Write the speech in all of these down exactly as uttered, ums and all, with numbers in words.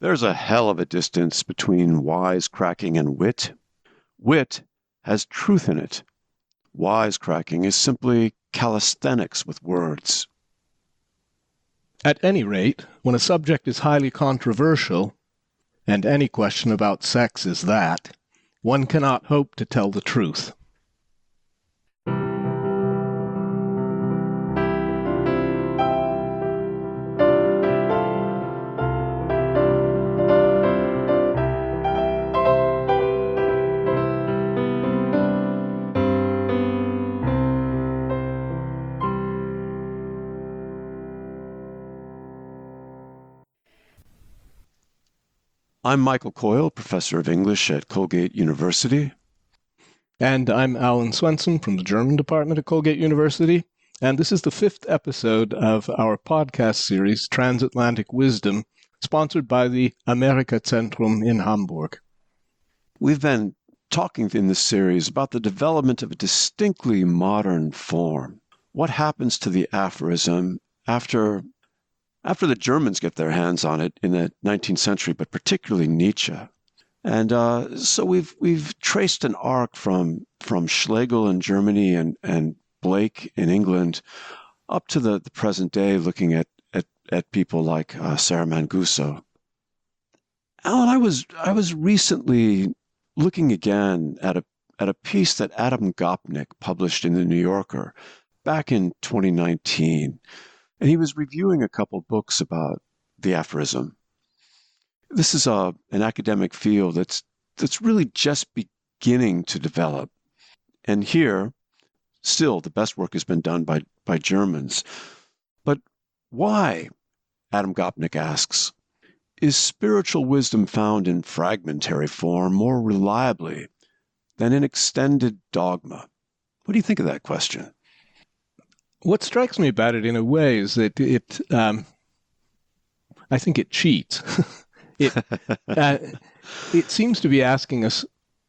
There's a hell of a distance between wisecracking and wit. Wit has truth in it. Wisecracking is simply calisthenics with words. At any rate, when a subject is highly controversial, and any question about sex is that, one cannot hope to tell the truth. I'm Michael Coyle, professor of English at Colgate University. And I'm Alan Swenson from the German department at Colgate University. And this is the fifth episode of our podcast series, Transatlantic Wisdom, sponsored by the Amerika-Zentrum in Hamburg. We've been talking in this series about the development of a distinctly modern form. What happens to the aphorism after After the Germans get their hands on it in the nineteenth century, but particularly Nietzsche. And uh, so we've we've traced an arc from from Schlegel in Germany and, and Blake in England up to the, the present day, looking at, at, at people like uh, Sarah Manguso. Alan, I was I was recently looking again at a at a piece that Adam Gopnik published in the New Yorker back in twenty nineteen. And he was reviewing a couple books about the aphorism. This is a, an academic field that's that's really just beginning to develop. And here, still, the best work has been done by, by Germans. But why, Adam Gopnik asks, is spiritual wisdom found in fragmentary form more reliably than in extended dogma? What do you think of that question? What strikes me about it in a way is that it, um, I think it cheats. it, uh, it seems to be asking us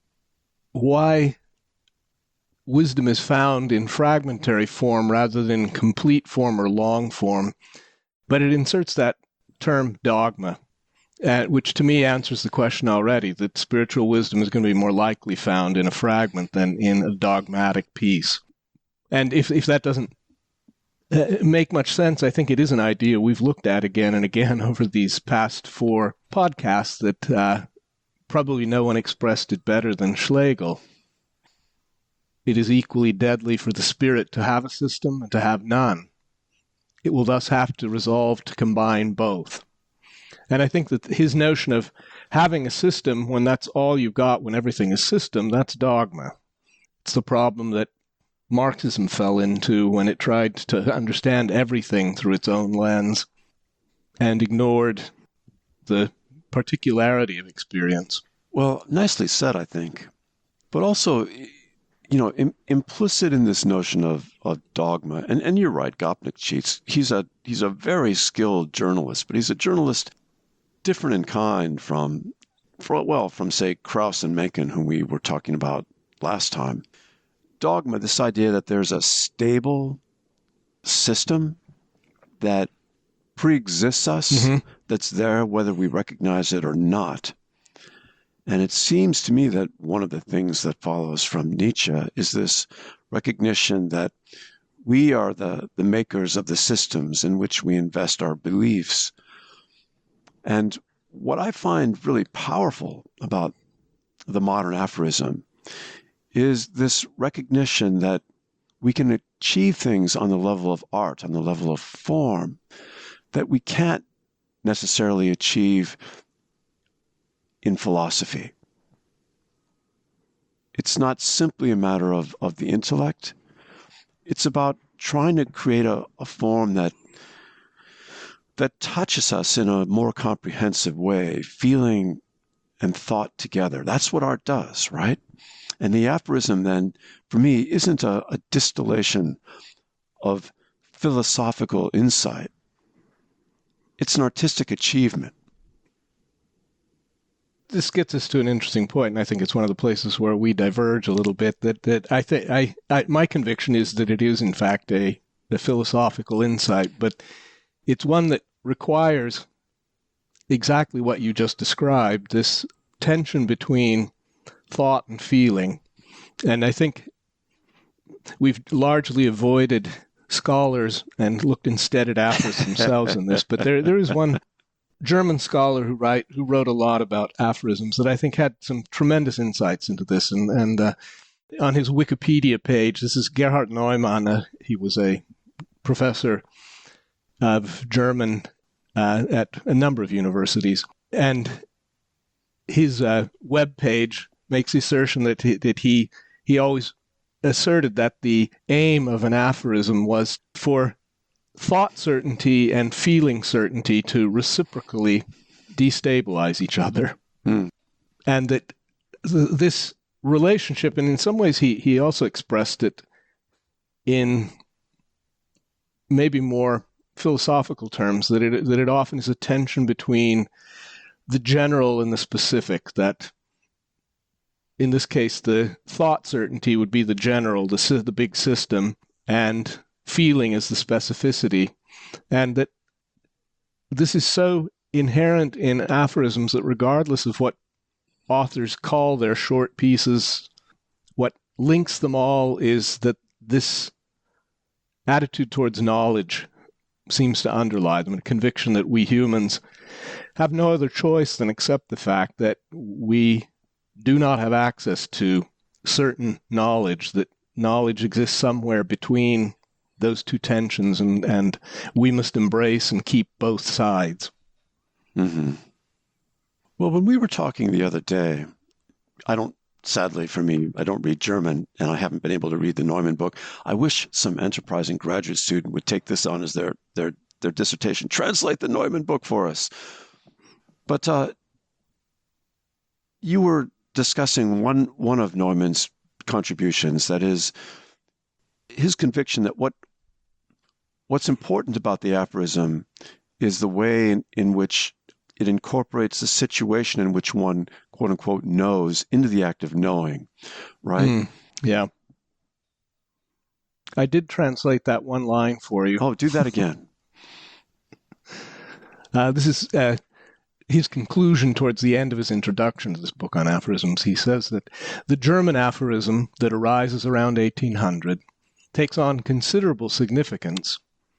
why wisdom is found in fragmentary form rather than complete form or long form, but it inserts that term dogma, uh, which to me answers the question already, that spiritual wisdom is going to be more likely found in a fragment than in a dogmatic piece. And if, if that doesn't Uh, make much sense, I think it is an idea we've looked at again and again over these past four podcasts that uh, probably no one expressed it better than Schlegel. It is equally deadly for the spirit to have a system and to have none. It will thus have to resolve to combine both. And I think that his notion of having a system when that's all you've got, when everything is system, that's dogma. It's the problem that Marxism fell into when it tried to understand everything through its own lens and ignored the particularity of experience. Well, nicely said, I think. But also, you know, im- implicit in this notion of, of dogma, and, and you're right, Gopnik cheats. He's a he's a very skilled journalist, but he's a journalist different in kind from, for, well, from, say, Krauss and Mencken, whom we were talking about last time. Dogma, this idea that there's a stable system that pre-exists us, mm-hmm. that's there whether we recognize it or not. And it seems to me that one of the things that follows from Nietzsche is this recognition that we are the, the makers of the systems in which we invest our beliefs. And what I find really powerful about the modern aphorism is this recognition that we can achieve things on the level of art, on the level of form, that we can't necessarily achieve in philosophy. It's not simply a matter of, of the intellect. It's about trying to create a, a form that that touches us in a more comprehensive way, feeling and thought together. That's what art does, right? And the aphorism then, for me, isn't a, a distillation of philosophical insight. It's an artistic achievement. This gets us to an interesting point, and I think it's one of the places where we diverge a little bit. That that I think I, I my conviction is that it is in fact a, a philosophical insight, but it's one that requires exactly what you just described, this tension between thought and feeling. And I think we've largely avoided scholars and looked instead at aphorisms themselves in this, but there there is one German scholar who write who wrote a lot about aphorisms that I think had some tremendous insights into this. And, and uh, on his Wikipedia page, this is Gerhard Neumann. Uh, he was a professor of German uh, at a number of universities. And his uh, web page makes the assertion that he, that he he always asserted that the aim of an aphorism was for thought certainty and feeling certainty to reciprocally destabilize each other. Mm. And that th- this relationship, and in some ways he, he also expressed it in maybe more philosophical terms, that it, that it often is a tension between the general and the specific, that in this case, the thought certainty would be the general, the, the big system, and feeling is the specificity. And that this is so inherent in aphorisms that regardless of what authors call their short pieces, what links them all is that this attitude towards knowledge seems to underlie them, a conviction that we humans have no other choice than accept the fact that we do not have access to certain knowledge, that knowledge exists somewhere between those two tensions, and, and we must embrace and keep both sides. Mm-hmm. Well, when we were talking the other day, I don't, sadly for me, I don't read German, and I haven't been able to read the Neumann book. I wish some enterprising graduate student would take this on as their their their dissertation. Translate the Neumann book for us. But uh, you were discussing one one of Neumann's contributions, that is his conviction that what what's important about the aphorism is the way in, in which it incorporates the situation in which one, quote unquote, knows into the act of knowing, right? Mm, yeah. I did translate that one line for you. Oh, do that again. uh, this is uh, his conclusion towards the end of his introduction to this book on aphorisms. He says that the German aphorism that arises around eighteen hundred takes on considerable significance,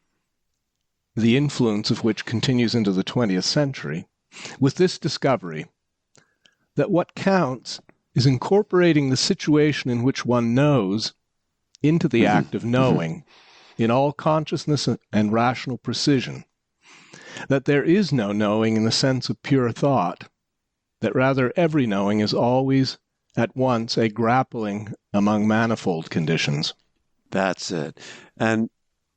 the influence of which continues into the twentieth century, with this discovery that what counts is incorporating the situation in which one knows into the Mm-hmm. act of knowing in all consciousness and rational precision, that there is no knowing in the sense of pure thought, that rather every knowing is always at once a grappling among manifold conditions. That's it. And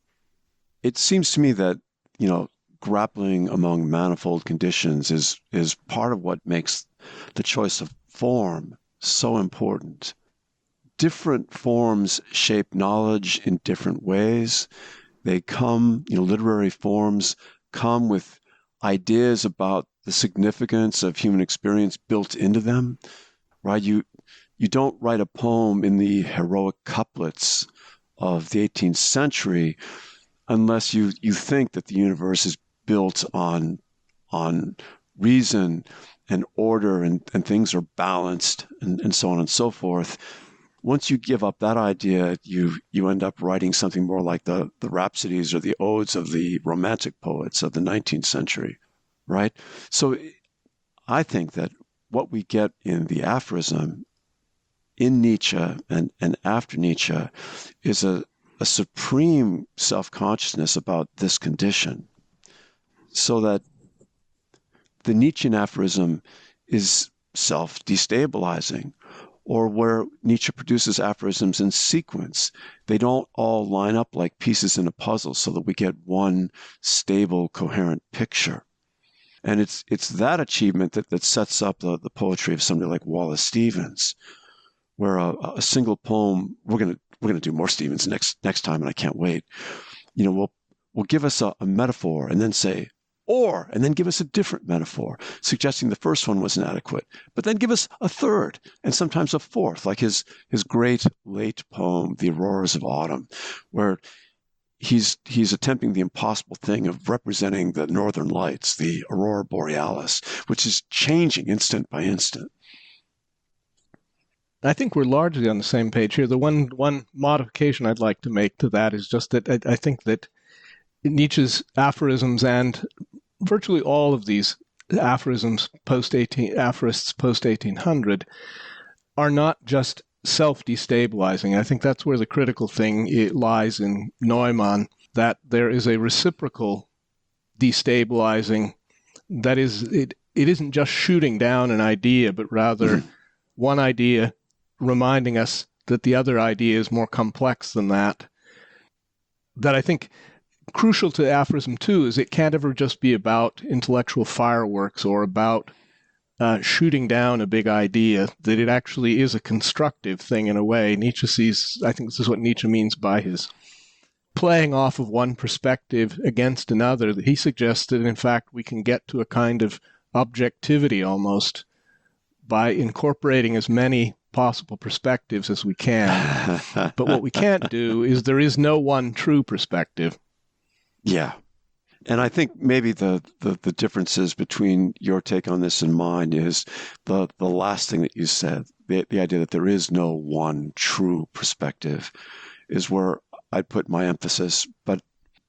it seems to me that, you know, grappling among manifold conditions is is part of what makes the choice of form so important. Different forms shape knowledge in different ways. They come, you know, literary forms come with ideas about the significance of human experience built into them, right? You you don't write a poem in the heroic couplets of the eighteenth century unless you, you think that the universe is built on on reason and order, and, and things are balanced, and, and so on and so forth. Once you give up that idea, you you end up writing something more like the, the rhapsodies or the odes of the Romantic poets of the nineteenth century, right? So I think that what we get in the aphorism in Nietzsche and, and after Nietzsche is a, a supreme self-consciousness about this condition, so that the Nietzschean aphorism is self-destabilizing, or where Nietzsche produces aphorisms in sequence. They don't all line up like pieces in a puzzle so that we get one stable, coherent picture. And it's it's that achievement that, that sets up the, the poetry of somebody like Wallace Stevens, where a, a single poem, we're gonna we're gonna do more Stevens next next time, and I can't wait. You know, we'll we'll give us a, a metaphor and then say, or, and then give us a different metaphor, suggesting the first one was inadequate, but then give us a third and sometimes a fourth, like his his great late poem, The Auroras of Autumn, where he's he's attempting the impossible thing of representing the northern lights, the aurora borealis, which is changing instant by instant. I think we're largely on the same page here. The one one modification I'd like to make to that is just that I, I think that Nietzsche's aphorisms and virtually all of these aphorisms post eighteen aphorists post eighteen hundred are not just self-destabilizing. I think that's where the critical thing it lies in Neumann, that there is a reciprocal destabilizing. That is, it it isn't just shooting down an idea, but rather one idea reminding us that the other idea is more complex than that. That I think crucial to aphorism too is it can't ever just be about intellectual fireworks or about uh, shooting down a big idea, that it actually is a constructive thing in a way. Nietzsche sees, I think this is what Nietzsche means by his playing off of one perspective against another, that he suggests that in fact we can get to a kind of objectivity almost by incorporating as many possible perspectives as we can. But what we can't do is there is no one true perspective. Yeah. And I think maybe the, the, the differences between your take on this and mine is the, the last thing that you said, the, the idea that there is no one true perspective is where I'd put my emphasis. But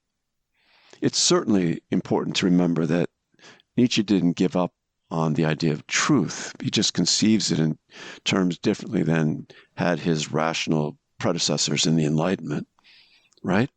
it's certainly important to remember that Nietzsche didn't give up on the idea of truth. He just conceives it in terms differently than had his rational predecessors in the Enlightenment, right?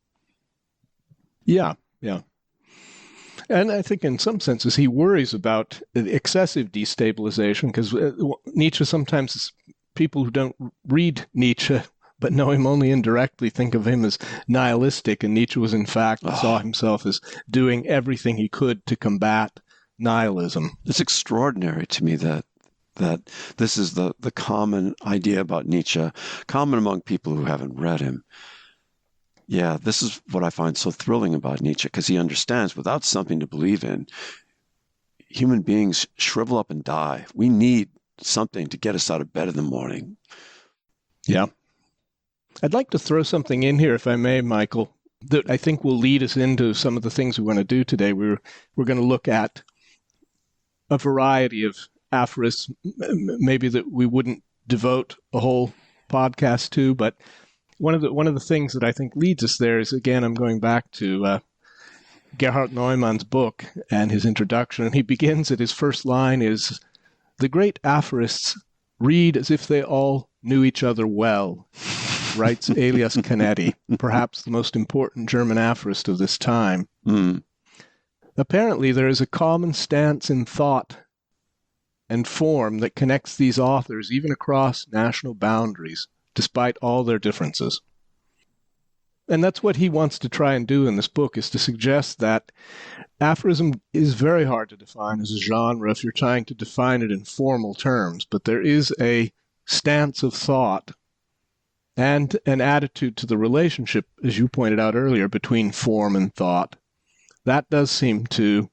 Yeah, yeah. And I think in some senses he worries about excessive destabilization, because Nietzsche sometimes, people who don't read Nietzsche but know him only indirectly think of him as nihilistic, and Nietzsche was in fact oh. saw himself as doing everything he could to combat nihilism. It's extraordinary to me that that this is the, the common idea about Nietzsche, common among people who haven't read him. Yeah, this is what I find so thrilling about Nietzsche, because he understands without something to believe in, human beings shrivel up and die. We need something to get us out of bed in the morning. Yeah. I'd like to throw something in here, if I may, Michael, that I think will lead us into some of the things we want to do today. We're, we're going to look at a variety of aphorisms, maybe that we wouldn't devote a whole podcast to, but one of the one of the things that I think leads us there is, again, I'm going back to uh, Gerhard Neumann's book and his introduction, and he begins at his first line is, "The great aphorists read as if they all knew each other well," writes Elias Canetti, perhaps the most important German aphorist of this time. Mm. Apparently, there is a common stance in thought and form that connects these authors even across national boundaries, despite all their differences. And that's what he wants to try and do in this book, is to suggest that aphorism is very hard to define as a genre if you're trying to define it in formal terms, but there is a stance of thought and an attitude to the relationship, as you pointed out earlier, between form and thought. That does seem to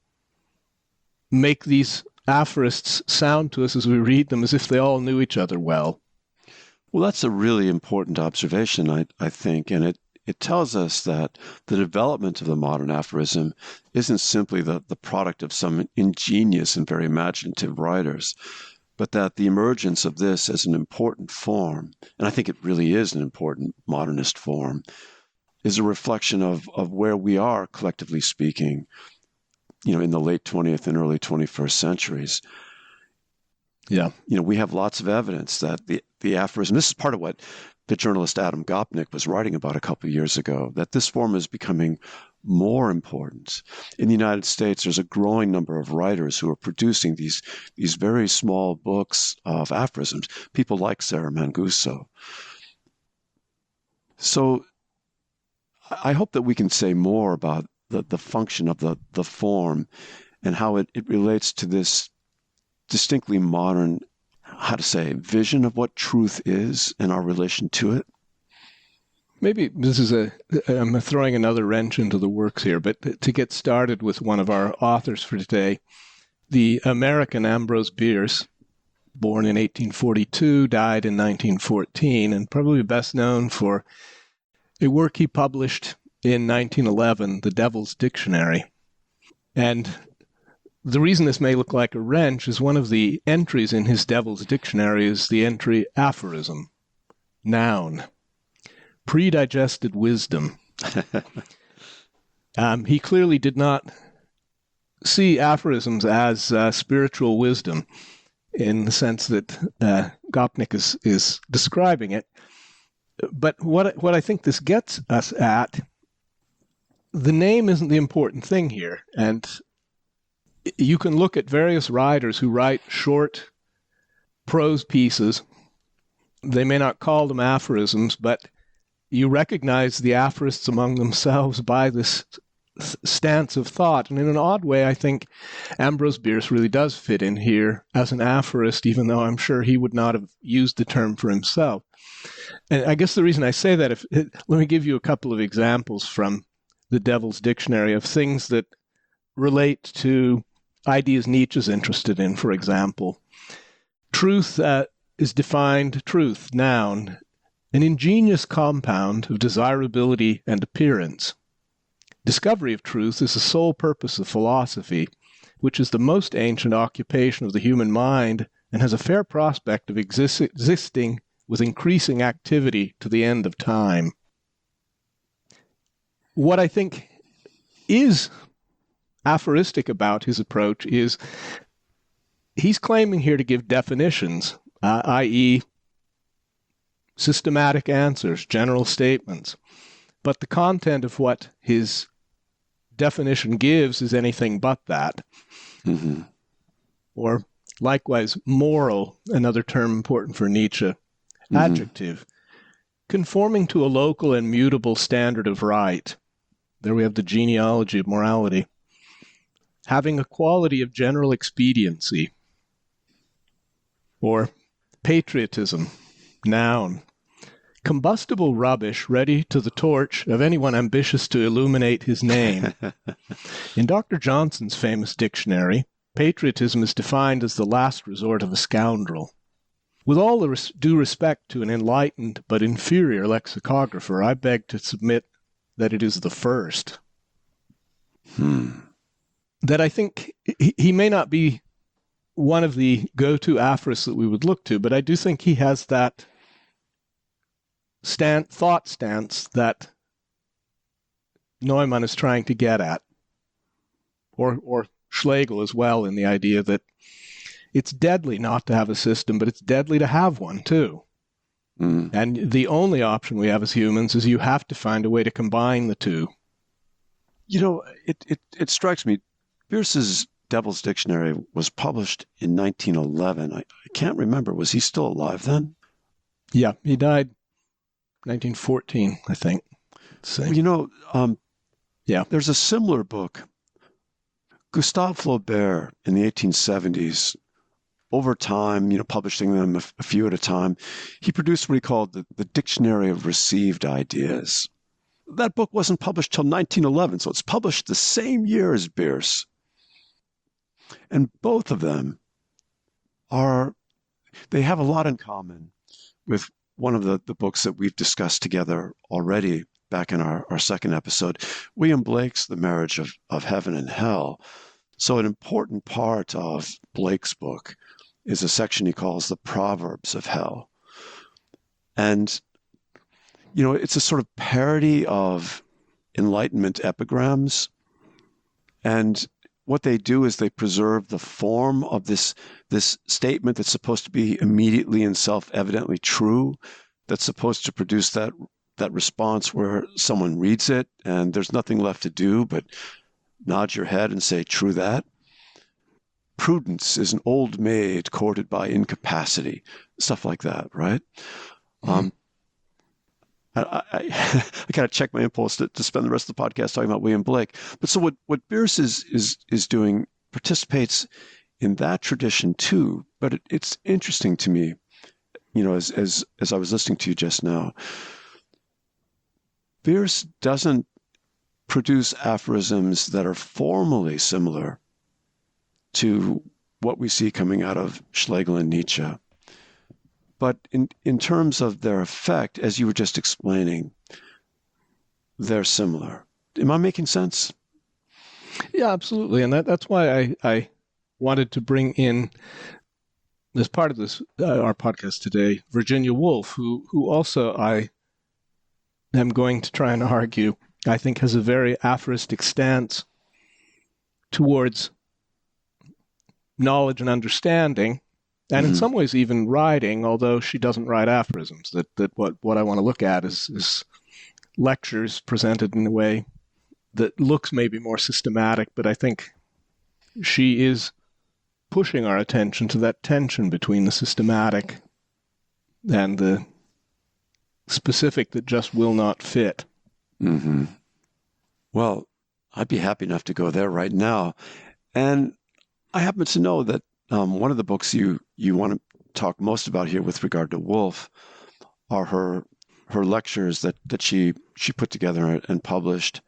make these aphorists sound to us as we read them as if they all knew each other well. Well, that's a really important observation, I, I think, and it, it tells us that the development of the modern aphorism isn't simply the, the product of some ingenious and very imaginative writers, but that the emergence of this as an important form, and I think it really is an important modernist form, is a reflection of, of where we are, collectively speaking, you know, in the late twentieth and early twenty-first centuries. Yeah. You know, we have lots of evidence that the, the aphorism, this is part of what the journalist Adam Gopnik was writing about a couple of years ago, that this form is becoming more important. In the United States, there's a growing number of writers who are producing these, these very small books of aphorisms, people like Sarah Manguso. So I hope that we can say more about the, the function of the, the form and how it, it relates to this distinctly modern, how to say, vision of what truth is and our relation to it. Maybe this is a, I'm throwing another wrench into the works here, but to get started with one of our authors for today, the American Ambrose Bierce, born in eighteen forty-two, died in nineteen fourteen, and probably best known for a work he published in nineteen eleven, The Devil's Dictionary. And the reason this may look like a wrench is one of the entries in his Devil's Dictionary is the entry aphorism, noun, predigested wisdom. um, he clearly did not see aphorisms as uh, spiritual wisdom in the sense that uh, Gopnik is, is describing it. But what what I think this gets us at, the name isn't the important thing here. And you can look at various writers who write short prose pieces. They may not call them aphorisms, but you recognize the aphorists among themselves by this stance of thought. And in an odd way, I think Ambrose Bierce really does fit in here as an aphorist, even though I'm sure he would not have used the term for himself. And I guess the reason I say that, if let me give you a couple of examples from the Devil's Dictionary of things that relate to ideas Nietzsche's interested in, for example. Truth uh, is defined, truth, noun, an ingenious compound of desirability and appearance. Discovery of truth is the sole purpose of philosophy, which is the most ancient occupation of the human mind and has a fair prospect of exist- existing with increasing activity to the end of time. What I think is aphoristic about his approach is he's claiming here to give definitions, uh, that is systematic answers, general statements. But the content of what his definition gives is anything but that. Mm-hmm. Or likewise, moral, another term important for Nietzsche, mm-hmm. adjective, conforming to a local and mutable standard of right. There we have the genealogy of morality. Having a quality of general expediency. Or patriotism, noun. Combustible rubbish ready to the torch of anyone ambitious to illuminate his name. In Doctor Johnson's famous dictionary, patriotism is defined as the last resort of a scoundrel. With all the res- due respect to an enlightened but inferior lexicographer, I beg to submit that it is the first. Hmm. That I think he, he may not be one of the go-to aphorists that we would look to, but I do think he has that stand, thought stance that Neumann is trying to get at, or or Schlegel as well, in the idea that it's deadly not to have a system, but it's deadly to have one too. Mm. And the only option we have as humans is you have to find a way to combine the two. You know, it it, it strikes me, Bierce's Devil's Dictionary was published in nineteen eleven. I, I can't remember. Was he still alive then? Yeah, he died nineteen fourteen, I think. Well, you know, um, yeah. There's a similar book. Gustave Flaubert in the eighteen seventies, over time, you know, publishing them a, a few at a time, he produced what he called the, the Dictionary of Received Ideas. That book wasn't published till nineteen eleven, so it's published the same year as Bierce. And both of them are, they have a lot in common with one of the, the books that we've discussed together already back in our, our second episode, William Blake's The Marriage of, of Heaven and Hell. So an important part of Blake's book is a section he calls the Proverbs of Hell. And, you know, it's a sort of parody of Enlightenment epigrams. And what they do is they preserve the form of this, this statement that's supposed to be immediately and self-evidently true, that's supposed to produce that that response where someone reads it and there's nothing left to do but nod your head and say, true that. Prudence is an old maid courted by incapacity, stuff like that, right? Mm-hmm. Um, I, I, I kind of check my impulse to, to spend the rest of the podcast talking about William Blake. But so what, what Bierce is, is, is doing participates in that tradition too. But it, it's interesting to me, you know, as, as, as I was listening to you just now, Bierce doesn't produce aphorisms that are formally similar to what we see coming out of Schlegel and Nietzsche. But in, in terms of their effect, as you were just explaining, they're similar. Am I making sense? Yeah, absolutely. And that, that's why I, I wanted to bring in, as part of this uh, our podcast today, Virginia Woolf, who who also I am going to try and argue, I think has a very aphoristic stance towards knowledge and understanding, and mm-hmm. in some ways even writing, although she doesn't write aphorisms. That that what, what I want to look at is, is lectures presented in a way that looks maybe more systematic, but I think she is pushing our attention to that tension between the systematic and the specific that just will not fit. Mm-hmm. Well, I'd be happy enough to go there right now. And I happen to know that um, one of the books you, you want to talk most about here with regard to Woolf are her her lectures that, that she, she put together and published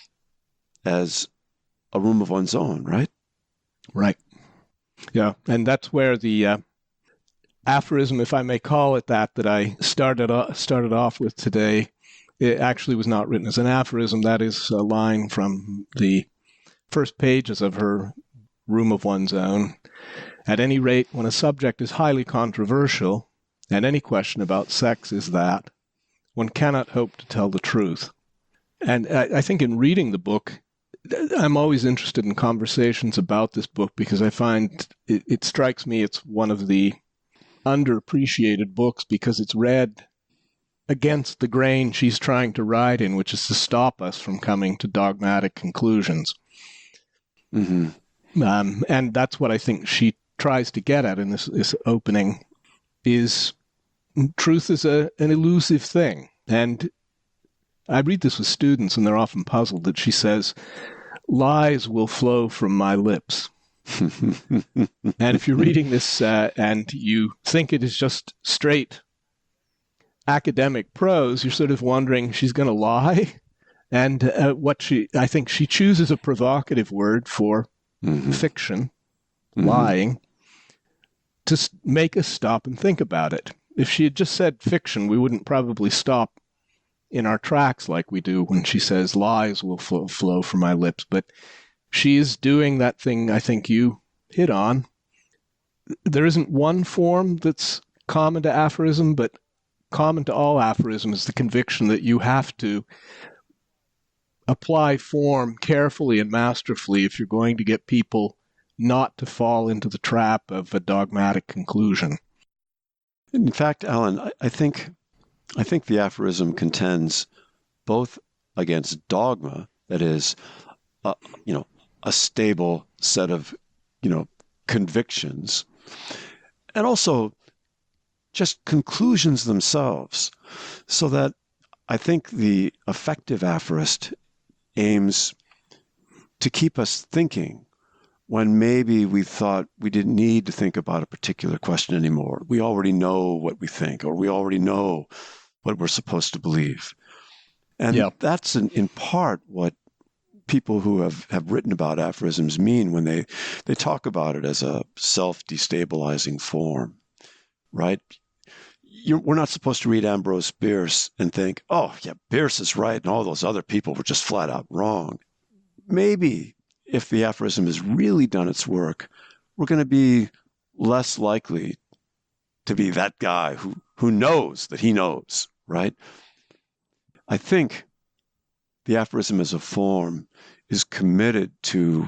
as A Room of One's Own, right? Right. Yeah, and that's where the uh, aphorism, if I may call it that, that I started off, started off with today, it actually was not written as an aphorism. That is a line from the first pages of her Room of One's Own. At any rate, when a subject is highly controversial, and any question about sex is that, one cannot hope to tell the truth. And I, I think in reading the book, I'm always interested in conversations about this book because I find it, it strikes me it's one of the underappreciated books because it's read against the grain she's trying to ride in, which is to stop us from coming to dogmatic conclusions. Mm-hmm. Um, and that's what I think she tries to get at in this, this opening is truth is a, an elusive thing. And I read this with students and they're often puzzled that she says, lies will flow from my lips. And if you're reading this uh, and you think it is just straight academic prose, you're sort of wondering, she's going to lie? And uh, what she, I think she chooses a provocative word for mm-hmm. fiction, mm-hmm. lying, to make us stop and think about it. If she had just said fiction, we wouldn't probably stop in our tracks like we do when she says lies will flow, flow from my lips. But she is doing that thing I think you hit on. There isn't one form that's common to aphorism, but common to all aphorism is the conviction that you have to apply form carefully and masterfully if you're going to get people not to fall into the trap of a dogmatic conclusion. In fact, Alan, I, I think I think the aphorism contends both against dogma, that is, uh, you know, a stable set of, you know, convictions, and also just conclusions themselves, so that I think the effective aphorist aims to keep us thinking when maybe we thought we didn't need to think about a particular question anymore. We already know what we think, or we already know what we're supposed to believe. And yep. that's in, in part what people who have, have written about aphorisms mean when they, they talk about it as a self-destabilizing form, right? You're, we're not supposed to read Ambrose Bierce and think, oh, yeah, Bierce is right and all those other people were just flat out wrong. Maybe if the aphorism has really done its work, we're going to be less likely to be that guy who, who knows that he knows, right? I think the aphorism as a form is committed to,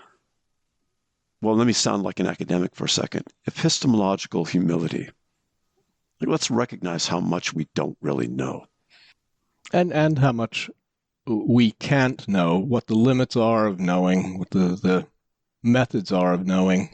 well, let me sound like an academic for a second, epistemological humility. Like, let's recognize how much we don't really know. And and how much we can't know, what the limits are of knowing, what the, the methods are of knowing.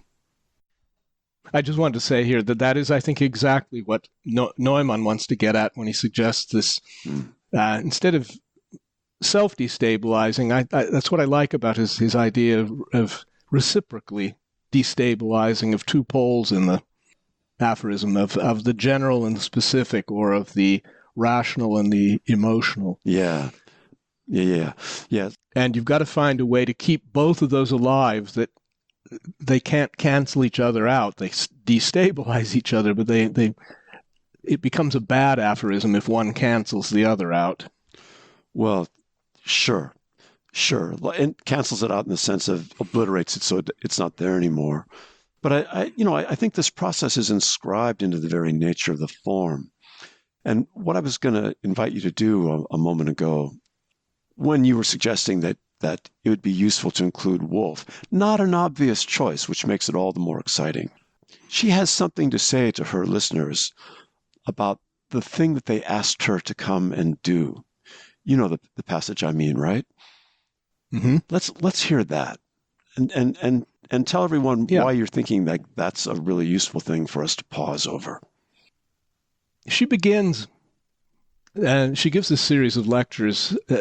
I just wanted to say here that that is, I think, exactly what no- Neumann wants to get at when he suggests this. Mm. Uh, instead of self-destabilizing, I, I, that's what I like about his, his idea of, of reciprocally destabilizing, of two poles in the aphorism, of, of the general and the specific, or of the rational and the emotional. Yeah. Yeah, yeah, yeah. And you've got to find a way to keep both of those alive, that they can't cancel each other out. They destabilize each other, but they, they it becomes a bad aphorism if one cancels the other out. Well, Sure, sure. And cancels it out in the sense of obliterates it so it, it's not there anymore. But I, I you know, I, I think this process is inscribed into the very nature of the form. And what I was going to invite you to do a, a moment ago, when you were suggesting that that it would be useful to include Woolf, not an obvious choice, which makes it all the more exciting. She has something to say to her listeners about the thing that they asked her to come and do. You know the, the passage I mean, right? Mm-hmm. Let's let's hear that, and and and and tell everyone yeah. why you're thinking that that's a really useful thing for us to pause over. She begins, and uh, she gives this series of lectures uh,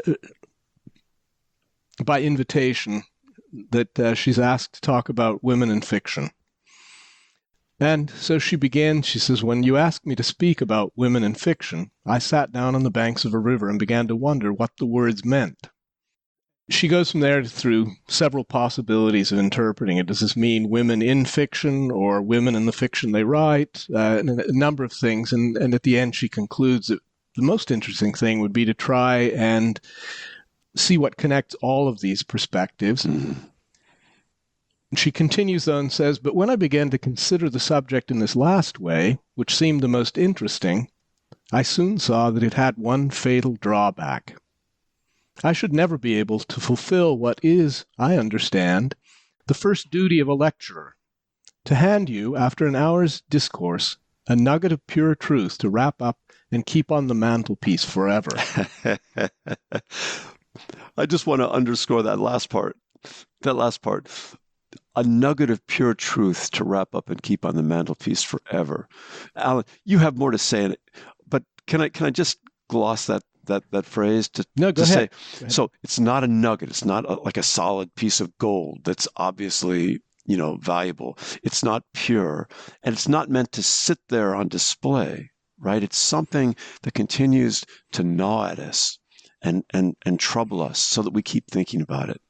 by invitation that uh, she's asked to talk about women in fiction. And so she began, she says, when you asked me to speak about women in fiction, I sat down on the banks of a river and began to wonder what the words meant. She goes from there through several possibilities of interpreting it. Does this mean women in fiction or women in the fiction they write? Uh, and a number of things. And, and at the end, she concludes that the most interesting thing would be to try and see what connects all of these perspectives. Mm-hmm. She continues, though, and says, but when I began to consider the subject in this last way, which seemed the most interesting, I soon saw that it had one fatal drawback. I should never be able to fulfill what is, I understand, the first duty of a lecturer, to hand you, after an hour's discourse, a nugget of pure truth to wrap up and keep on the mantelpiece forever. I just want to underscore that last part. That last part. A nugget of pure truth to wrap up and keep on the mantelpiece forever. Alan, you have more to say, but can I can I just gloss that that that phrase to, no, go to ahead. say? Go ahead. So it's not a nugget. It's not a, like a solid piece of gold that's obviously, you know, valuable. It's not pure, and it's not meant to sit there on display, right? It's something that continues to gnaw at us and and and trouble us, so that we keep thinking about it.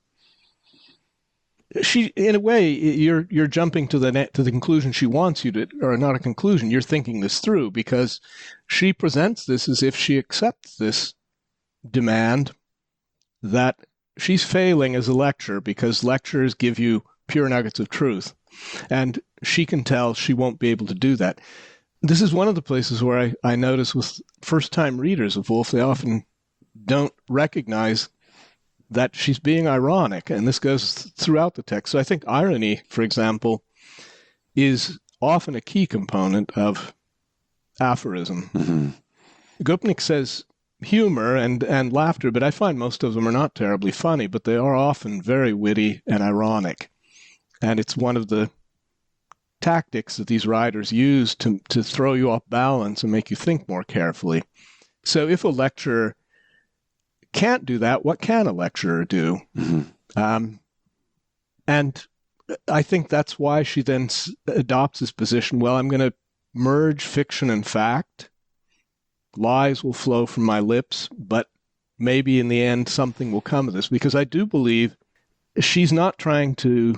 She, in a way, you're you're jumping to the net, to the conclusion she wants you to, or not a conclusion. You're thinking this through, because she presents this as if she accepts this demand that she's failing as a lecturer because lecturers give you pure nuggets of truth, and she can tell she won't be able to do that. This is one of the places where I, I notice with first-time readers of Woolf, they often don't recognize that she's being ironic, and this goes throughout the text. So I think irony, for example, is often a key component of aphorism. Mm-hmm. Gopnik says humor and, and laughter, but I find most of them are not terribly funny, but they are often very witty and ironic. And it's one of the tactics that these writers use to, to throw you off balance and make you think more carefully. So if a lecturer can't do that, what can a lecturer do? Mm-hmm. Um, and I think that's why she then s- adopts this position. Well, I'm going to merge fiction and fact. Lies will flow from my lips, but maybe in the end something will come of this, because I do believe she's not trying to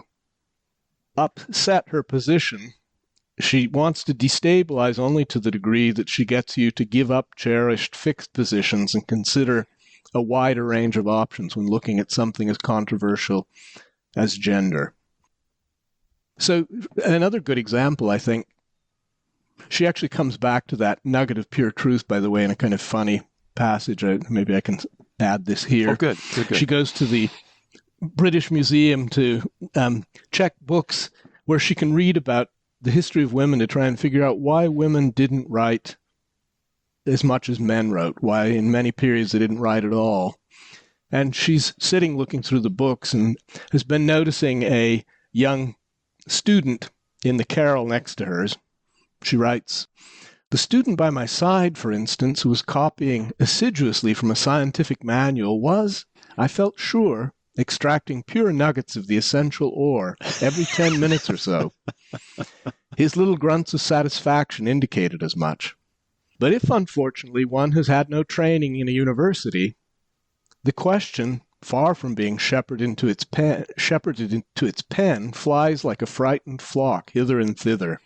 upset her position. She wants to destabilize only to the degree that she gets you to give up cherished fixed positions and consider a wider range of options when looking at something as controversial as gender. So another good example, I think, she actually comes back to that nugget of pure truth, by the way, in a kind of funny passage. I, maybe I can add this here. Oh, good. good, good. She goes to the British Museum to um, check books where she can read about the history of women to try and figure out why women didn't write as much as men wrote, why in many periods they didn't write at all. And she's sitting looking through the books and has been noticing a young student in the carrel next to hers. She writes, "The student by my side, for instance, who was copying assiduously from a scientific manual was, I felt sure, extracting pure nuggets of the essential ore every ten minutes or so. His little grunts of satisfaction indicated as much. But if, unfortunately, one has had no training in a university, the question, far from being shepherded into its pen, shepherded into its pen, flies like a frightened flock hither and thither."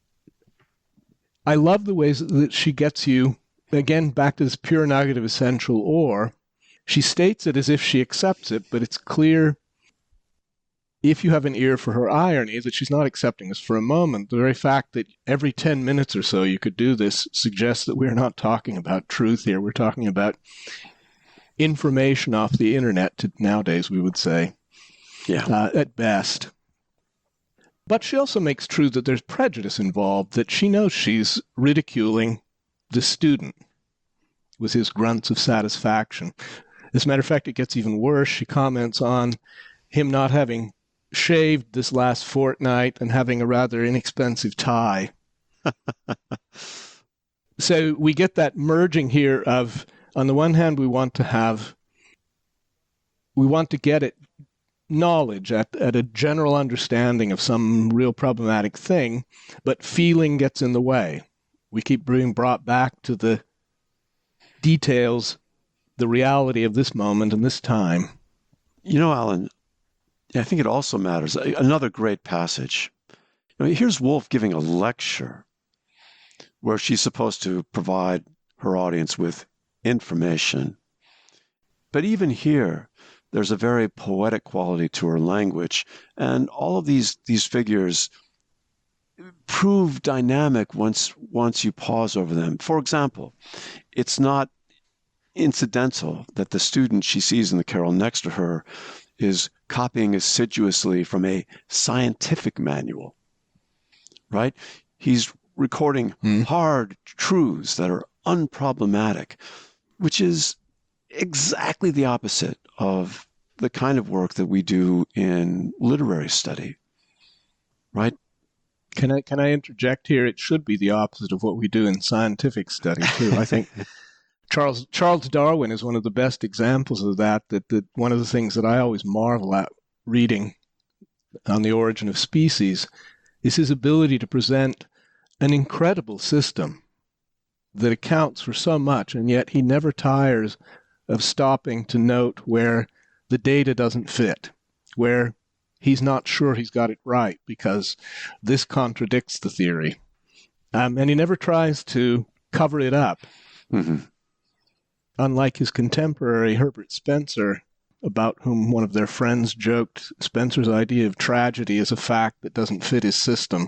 I love the ways that she gets you, again, back to this pure nugget of essential ore. she states it as if she accepts it, but it's clear, if you have an ear for her irony, that she's not accepting this for a moment. The very fact that every ten minutes or so you could do this suggests that we're not talking about truth here. We're talking about information off the internet, to, nowadays we would say, yeah, uh, at best. But she also makes true that there's prejudice involved, that she knows she's ridiculing the student with his grunts of satisfaction. As a matter of fact, it gets even worse. She comments on him not having shaved this last fortnight and having a rather inexpensive tie. So we get that merging here of, on the one hand, we want to have, we want to get at knowledge, at, at a general understanding of some real problematic thing, but feeling gets in the way. We keep being brought back to the details, the reality of this moment and this time. You know, Alan, I think it also matters. Another great passage. You know, here's Woolf giving a lecture where she's supposed to provide her audience with information. But even here, there's a very poetic quality to her language, and all of these these figures prove dynamic once once you pause over them. For example, it's not incidental that the student she sees in the carol next to her is copying assiduously from a scientific manual, right? He's recording hmm. hard truths that are unproblematic, which is exactly the opposite of the kind of work that we do in literary study, right? Can I can I interject here? It should be the opposite of what we do in scientific study, too. I think Charles Charles Darwin is one of the best examples of that, that, that one of the things that I always marvel at reading on the origin of species is his ability to present an incredible system that accounts for so much, and yet he never tires of stopping to note where the data doesn't fit, where he's not sure he's got it right because this contradicts the theory. Um, and he never tries to cover it up. Mm-hmm. Unlike his contemporary Herbert Spencer, about whom one of their friends joked, Spencer's idea of tragedy is a fact that doesn't fit his system.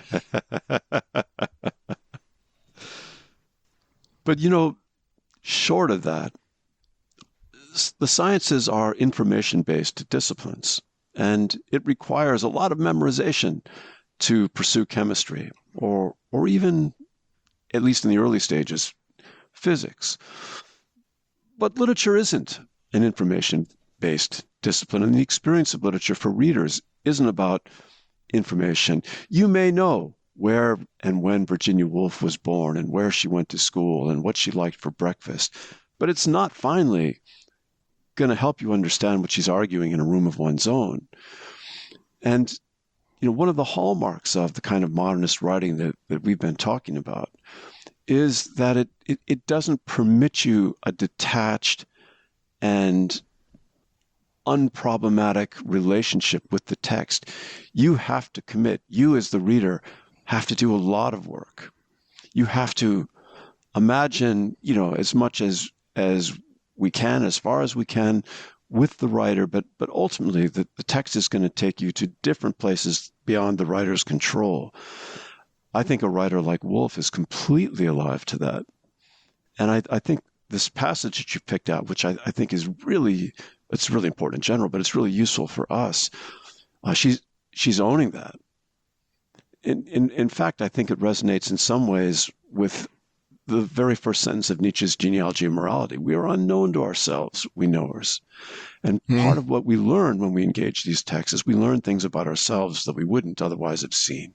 But, you know, short of that, the sciences are information-based disciplines, and it requires a lot of memorization to pursue chemistry, or or even, at least in the early stages, physics. But literature isn't an information-based discipline, and the experience of literature for readers isn't about information. You may know where and when Virginia Woolf was born, and where she went to school, and what she liked for breakfast, but it's not finally going to help you understand what she's arguing in a room of one's own. And, you know, one of the hallmarks of the kind of modernist writing that, that we've been talking about is that it, it, it doesn't permit you a detached and unproblematic relationship with the text. You have to commit. You as the reader have to do a lot of work. You have to imagine, you know, as much as as we can, as far as we can, with the writer, but but ultimately the, the text is going to take you to different places beyond the writer's control. I think a writer like Woolf is completely alive to that. And I, I think this passage that you picked out, which I, I think is really, it's really important in general, but it's really useful for us. Uh, she's she's owning that. In, in in fact, I think it resonates in some ways with the very first sentence of Nietzsche's Genealogy of Morality. We are unknown to ourselves, we knowers. And mm. part of what we learn when we engage these texts is we learn things about ourselves that we wouldn't otherwise have seen.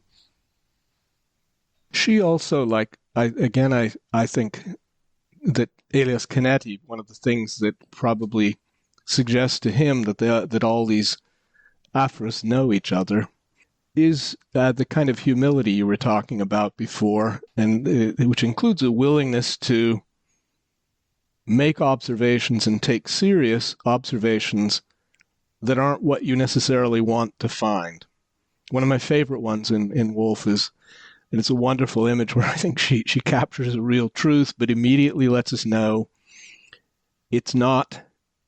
She also, like, I again, I, I think that Elias Canetti, one of the things that probably suggests to him that they, that all these aphorists know each other is uh, the kind of humility you were talking about before, and uh, which includes a willingness to make observations and take serious observations that aren't what you necessarily want to find. One of my favorite ones in, in Woolf is, and it's a wonderful image where I think she, she captures a real truth, but immediately lets us know it's not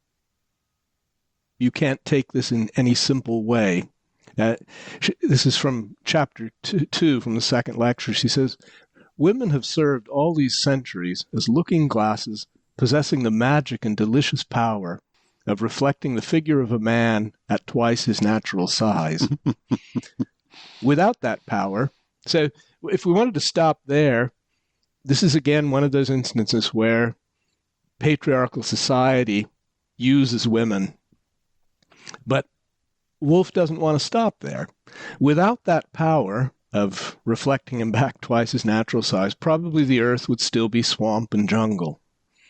you can't take this in any simple way. Uh, she, this is from chapter two, two from the second lecture. She says, women have served all these centuries as looking glasses possessing the magic and delicious power of reflecting the figure of a man at twice his natural size. Without that power, so if we wanted to stop there, this is again one of those instances where patriarchal society uses women. But Woolf doesn't want to stop there. Without that power of reflecting him back twice his natural size, probably the earth would still be swamp and jungle.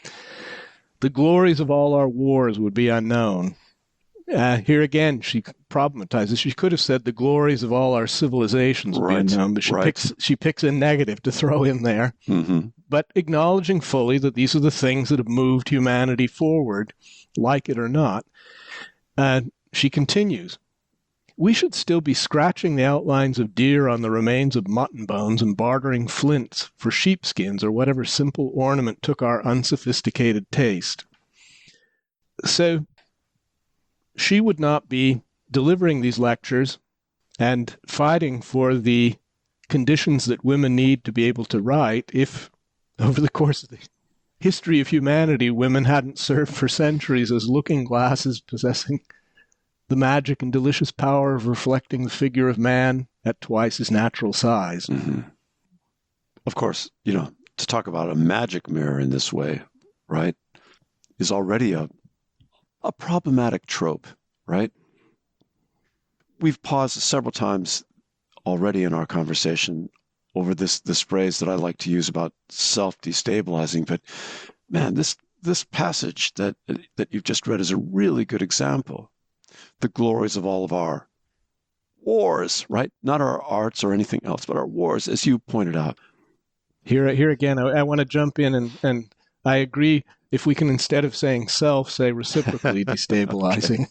The glories of all our wars would be unknown. Uh, here again, she problematizes. She could have said the glories of all our civilizations would Right, be unknown, but she right. picks she picks a negative to throw in there. Mm-hmm. But acknowledging fully that these are the things that have moved humanity forward, like it or not. Uh, she continues, we should still be scratching the outlines of deer on the remains of mutton bones and bartering flints for sheepskins or whatever simple ornament took our unsophisticated taste. So she would not be delivering these lectures and fighting for the conditions that women need to be able to write if, over the course of the history of humanity, women hadn't served for centuries as looking glasses possessing the magic and delicious power of reflecting the figure of man at twice his natural size. Mm-hmm. Of course, you know, to talk about a magic mirror in this way, right, is already a a problematic trope, right? We've paused several times already in our conversation over this this phrase that I like to use about self-destabilizing, but man, this this passage that that you've just read is a really good example. The glories of all of our wars, right? Not our arts or anything else, but our wars, as you pointed out. Here, here again, I, I want to jump in and, and I agree. If we can, instead of saying self, say reciprocally destabilizing.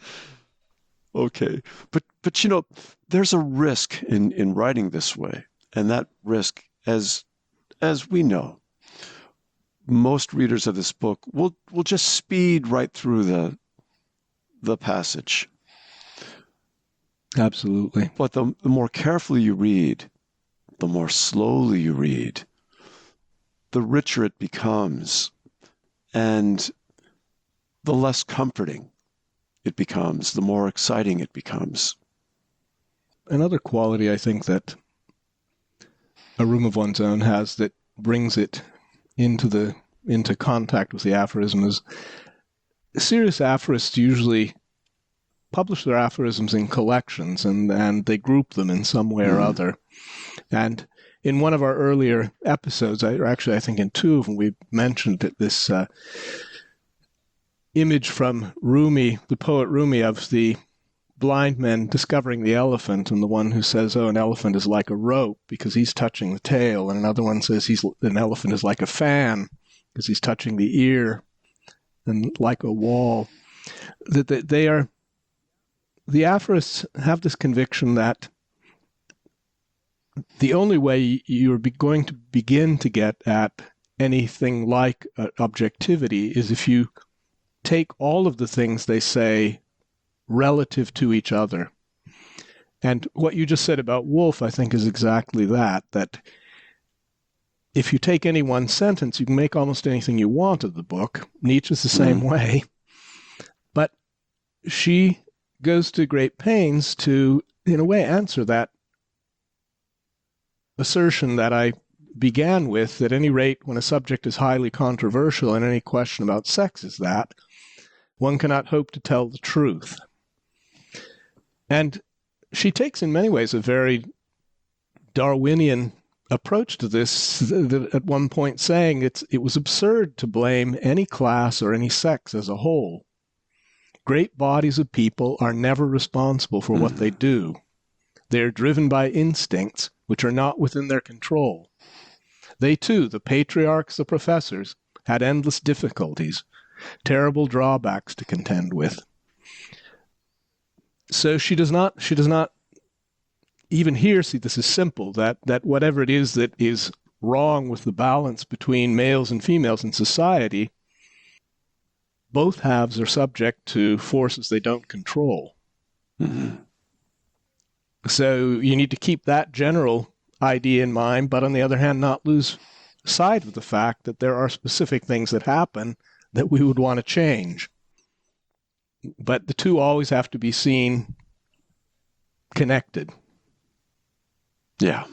Okay. okay. But, but, you know, there's a risk in, in writing this way. And that risk, as, as we know, most readers of this book will, will just speed right through the, the passage. Absolutely. But the, the more carefully you read, the more slowly you read, the richer it becomes, and the less comforting it becomes, the more exciting it becomes. Another quality I think that A Room of One's Own has that brings it into the into contact with the aphorism is serious aphorists usually publish their aphorisms in collections, and, and they group them in some way or mm. other. And in one of our earlier episodes, I, or actually I think in two of them, we mentioned that this uh, image from Rumi, the poet Rumi, of the blind men discovering the elephant, and the one who says, oh, an elephant is like a rope because he's touching the tail, and another one says he's an elephant is like a fan because he's touching the ear, and like a wall. That they, they are, the aphorists have this conviction that the only way you're going to begin to get at anything like uh, objectivity is if you take all of the things they say relative to each other. And what you just said about Woolf, I think, is exactly that, that if you take any one sentence, you can make almost anything you want of the book. Nietzsche's the same mm. way. But she goes to great pains to, in a way, answer that assertion that I began with, that at any rate, when a subject is highly controversial and any question about sex is that, one cannot hope to tell the truth. And she takes in many ways a very Darwinian approach to this, at one point saying it's, it was absurd to blame any class or any sex as a whole. Great bodies of people are never responsible for what they do. They are driven by instincts which are not within their control. They too, the patriarchs, the professors, had endless difficulties, terrible drawbacks to contend with. So she does not, she does not even here see this as simple, that, that whatever it is that is wrong with the balance between males and females in society, both halves are subject to forces they don't control. Mm-hmm. So you need to keep that general idea in mind, but on the other hand, not lose sight of the fact that there are specific things that happen that we would want to change. But the two always have to be seen connected. Yeah.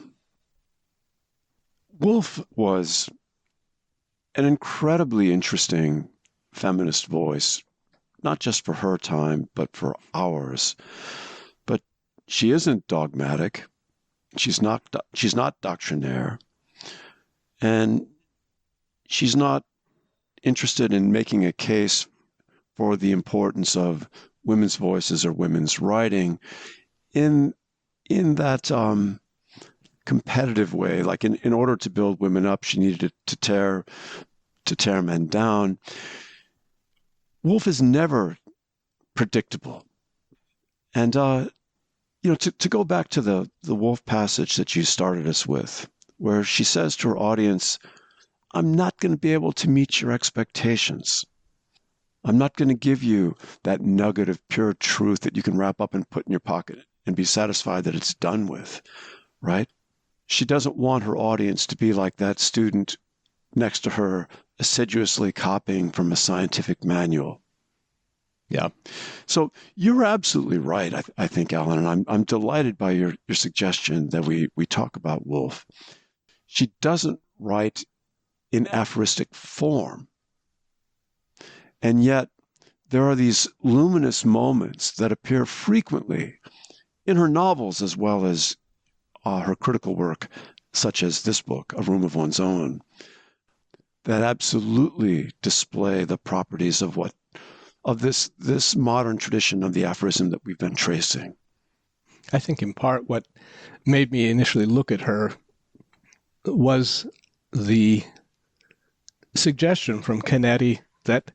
Woolf was an incredibly interesting feminist voice, not just for her time, but for ours. But she isn't dogmatic. She's not, she's not doctrinaire. And she's not interested in making a case for the importance of women's voices or women's writing in in that um, competitive way. Like in, in order to build women up, she needed to tear to tear men down. Woolf is never predictable. And uh, you know, to, to go back to the, the Woolf passage that you started us with, where she says to her audience, I'm not going to be able to meet your expectations. I'm not going to give you that nugget of pure truth that you can wrap up and put in your pocket and be satisfied that it's done with, right? She doesn't want her audience to be like that student next to her assiduously copying from a scientific manual. Yeah. So you're absolutely right, I, th- I think, Alan, and I'm I'm delighted by your, your suggestion that we, we talk about Woolf. She doesn't write in aphoristic form. And yet there are these luminous moments that appear frequently in her novels as well as uh, her critical work, such as this book, A Room of One's Own, that absolutely display the properties of what of this this modern tradition of the aphorism that we've been tracing. I think in part what made me initially look at her was the suggestion from Canetti that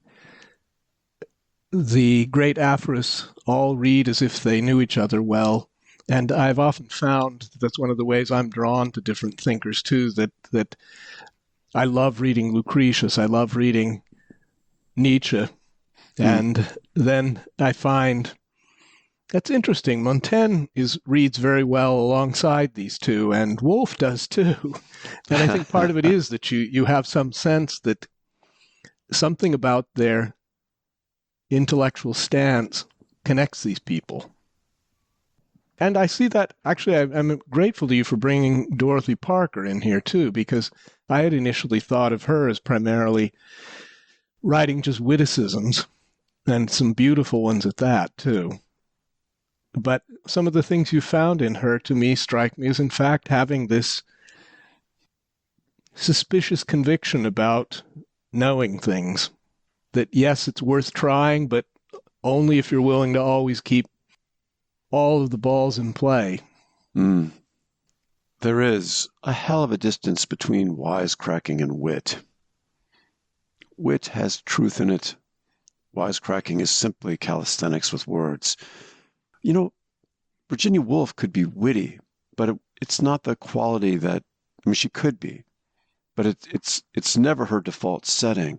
the great aphorists all read as if they knew each other well. And I've often found that that's one of the ways I'm drawn to different thinkers too, that that I love reading Lucretius, I love reading Nietzsche, and mm. then I find that's interesting. Montaigne is reads very well alongside these two, and Woolf does too. And I think part of it is that you you have some sense that something about their intellectual stance connects these people. And I see that, actually, I'm grateful to you for bringing Dorothy Parker in here, too, because I had initially thought of her as primarily writing just witticisms, and some beautiful ones at that, too. But some of the things you found in her, to me, strike me as, in fact, having this suspicious conviction about knowing things. That, yes, it's worth trying, but only if you're willing to always keep all of the balls in play. Mm. There is a hell of a distance between wisecracking and wit. Wit has truth in it. Wisecracking is simply calisthenics with words. You know, Virginia Woolf could be witty, but it, it's not the quality that, I mean, she could be, but it, it's it's never her default setting.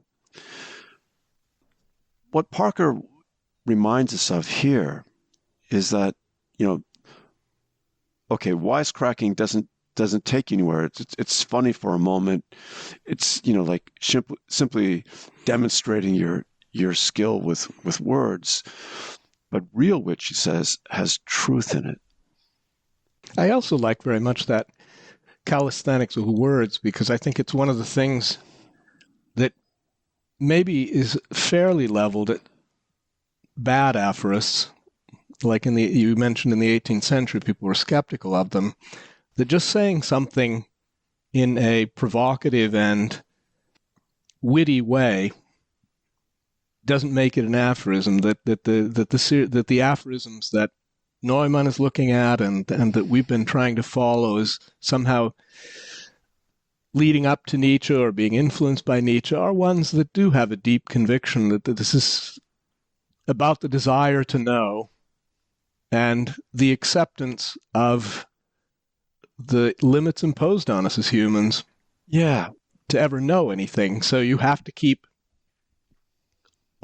What Parker reminds us of here is that, you know, okay, wisecracking doesn't doesn't take you anywhere. It's, it's it's funny for a moment. It's, you know, like simply simply demonstrating your your skill with with words. But real wit, she says, has truth in it. I also like very much that calisthenics with words, because I think it's one of the things that maybe is fairly leveled at bad aphorists. Like in the you mentioned in the eighteenth century, people were skeptical of them. That just saying something in a provocative and witty way doesn't make it an aphorism. That that the that the that the aphorisms that Neumann is looking at and and that we've been trying to follow is somehow leading up to Nietzsche or being influenced by Nietzsche are ones that do have a deep conviction that, that this is about the desire to know and the acceptance of the limits imposed on us as humans. Yeah. To ever know anything. So you have to keep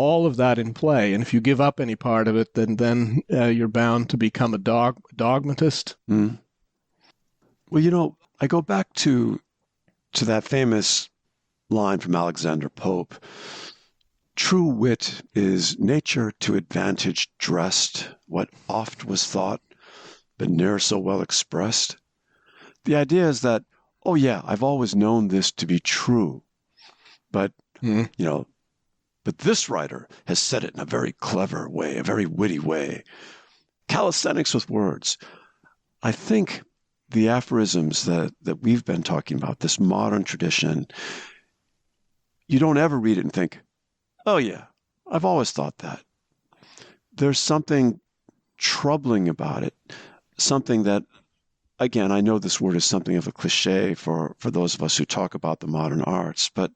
all of that in play. And if you give up any part of it, then then uh, you're bound to become a dog dogmatist. Mm. Well, you know, I go back to to that famous line from Alexander Pope. True wit is nature to advantage dressed, what oft was thought, but ne'er so well expressed. The idea is that, oh yeah, I've always known this to be true, but, Mm. you know, but this writer has said it in a very clever way, a very witty way. Calisthenics with words. I think the aphorisms that, that we've been talking about, this modern tradition, you don't ever read it and think, oh yeah, I've always thought that. There's something troubling about it, something that, again, I know this word is something of a cliche for, for those of us who talk about the modern arts, but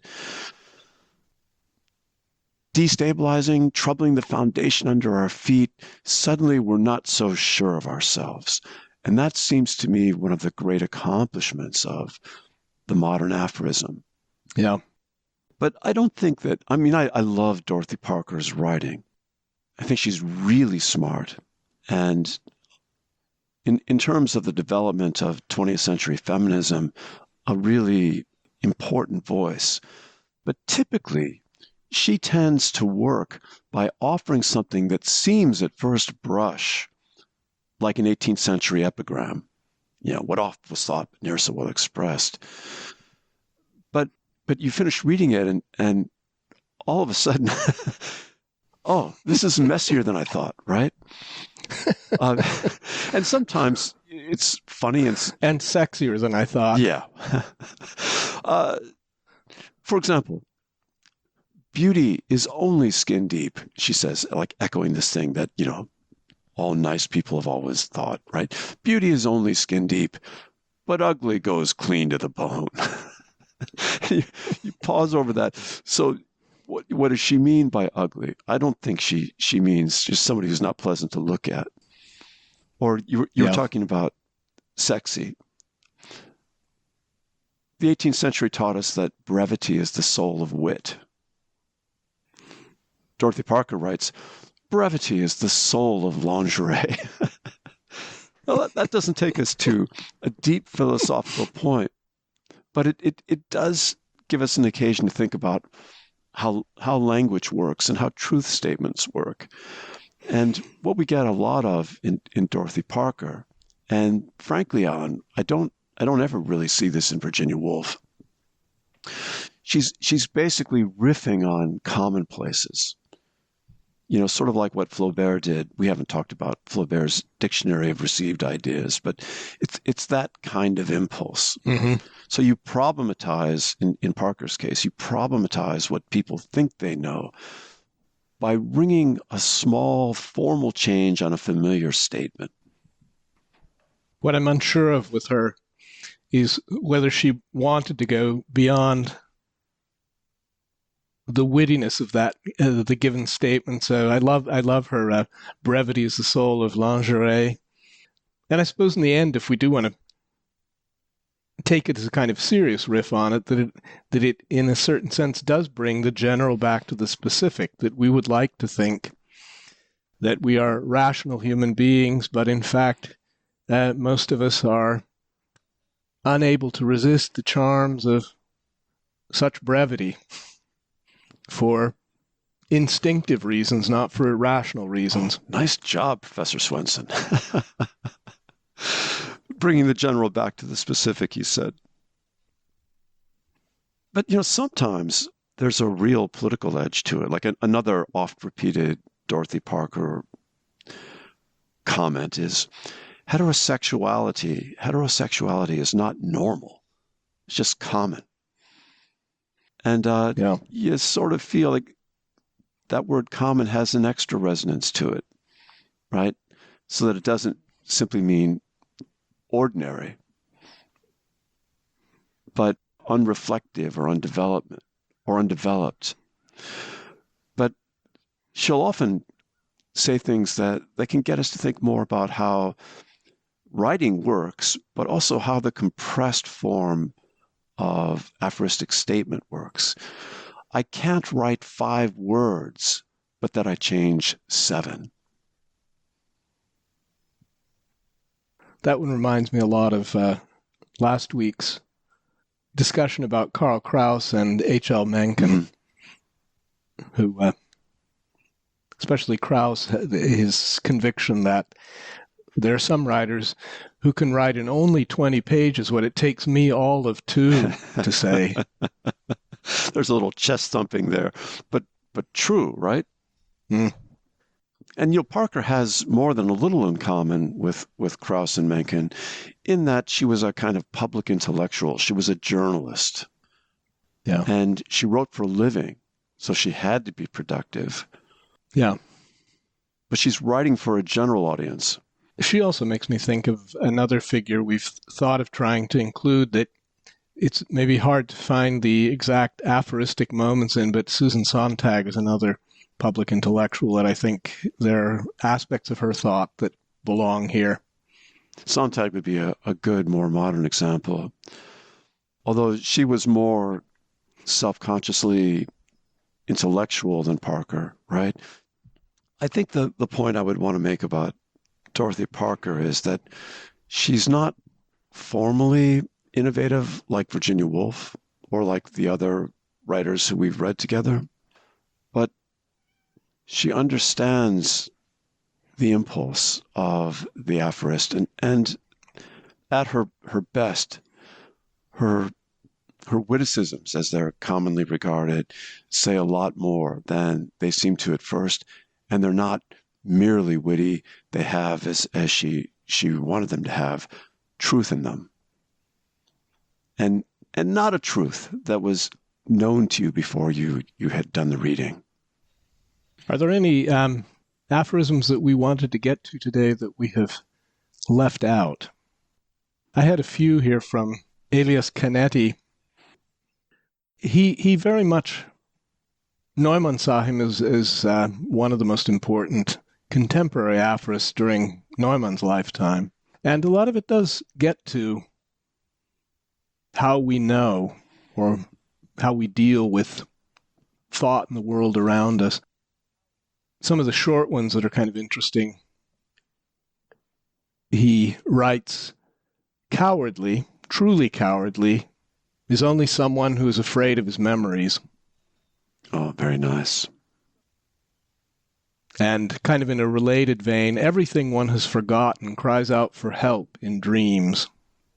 destabilizing, troubling the foundation under our feet, suddenly we're not so sure of ourselves. And that seems to me one of the great accomplishments of the modern aphorism. Yeah. But I don't think that, I mean, I, I love Dorothy Parker's writing. I think she's really smart. And in, in terms of the development of twentieth century feminism, a really important voice. But typically, she tends to work by offering something that seems at first brush like an eighteenth century epigram. You know, what oft was thought, but ne'er so well expressed. But but you finish reading it and, and all of a sudden, oh, this is messier than I thought, right? uh, and sometimes it's funny and and sexier than I thought. Yeah. uh, for example, beauty is only skin deep, she says, like echoing this thing that, you know, all nice people have always thought, right? Beauty is only skin deep, but ugly goes clean to the bone. you, you pause over that. So what what does she mean by ugly? I don't think she, she means just somebody who's not pleasant to look at. Or you, you yeah. were talking about sexy. The eighteenth century taught us that brevity is the soul of wit. Dorothy Parker writes, brevity is the soul of lingerie. Well, that, that doesn't take us to a deep philosophical point, but it, it, it does give us an occasion to think about how how language works and how truth statements work. And what we get a lot of in, in Dorothy Parker, and frankly, Alan, I don't I don't ever really see this in Virginia Woolf. She's she's basically riffing on commonplaces. You know, sort of like what Flaubert did. We haven't talked about Flaubert's Dictionary of Received Ideas, but it's it's that kind of impulse. Mm-hmm. So you problematize, in, in Parker's case, you problematize what people think they know by ringing a small formal change on a familiar statement. What I'm unsure of with her is whether she wanted to go beyond the wittiness of that, uh, the given statement. So I love, I love her uh, brevity is the soul of lingerie. And I suppose in the end, if we do want to take it as a kind of serious riff on it, that it, that it in a certain sense does bring the general back to the specific, that we would like to think that we are rational human beings, but in fact, uh, most of us are unable to resist the charms of such brevity for instinctive reasons, not for irrational reasons. Oh, nice job, Professor Swenson. Bringing the general back to the specific, he said. But, you know, sometimes there's a real political edge to it. Like a, another oft-repeated Dorothy Parker comment is, heterosexuality, heterosexuality is not normal. It's just common. And uh, yeah. you sort of feel like that word common has an extra resonance to it, right? So that it doesn't simply mean ordinary, but unreflective or undeveloped or undeveloped. But she'll often say things that, that can get us to think more about how writing works, but also how the compressed form of aphoristic statement works. I can't write five words but that I change seven. That one reminds me a lot of uh, last week's discussion about Karl Kraus and H L Mencken, mm-hmm. who, uh, especially Kraus, his conviction that there are some writers who can write in only twenty pages what it takes me all of two to say. There's a little chest thumping there, but but true, right? Mm. And you know, Parker has more than a little in common with, with Kraus and Mencken in that she was a kind of public intellectual. She was a journalist. Yeah. And she wrote for a living, so she had to be productive. Yeah. But she's writing for a general audience. She also makes me think of another figure we've thought of trying to include that it's maybe hard to find the exact aphoristic moments in, but Susan Sontag is another public intellectual that I think there are aspects of her thought that belong here. Sontag would be a, a good, more modern example. Although she was more self-consciously intellectual than Parker, right? I think the, the point I would want to make about Dorothy Parker is that she's not formally innovative like Virginia Woolf or like the other writers who we've read together, but she understands the impulse of the aphorist, and, and at her, her best, her her witticisms, as they're commonly regarded, say a lot more than they seem to at first, and they're not merely witty. They have, as as she she wanted them to have, truth in them, and and not a truth that was known to you before you you had done the reading. Are there any um, aphorisms that we wanted to get to today that we have left out? I had a few here from Elias Canetti. He he very much, Neumann saw him as, as uh, one of the most important contemporary aphorists during Neumann's lifetime. And a lot of it does get to how we know or how we deal with thought in the world around us. Some of the short ones that are kind of interesting. He writes, "Cowardly, truly cowardly, is only someone who is afraid of his memories." Oh, very nice. And kind of in a related vein, everything one has forgotten cries out for help in dreams.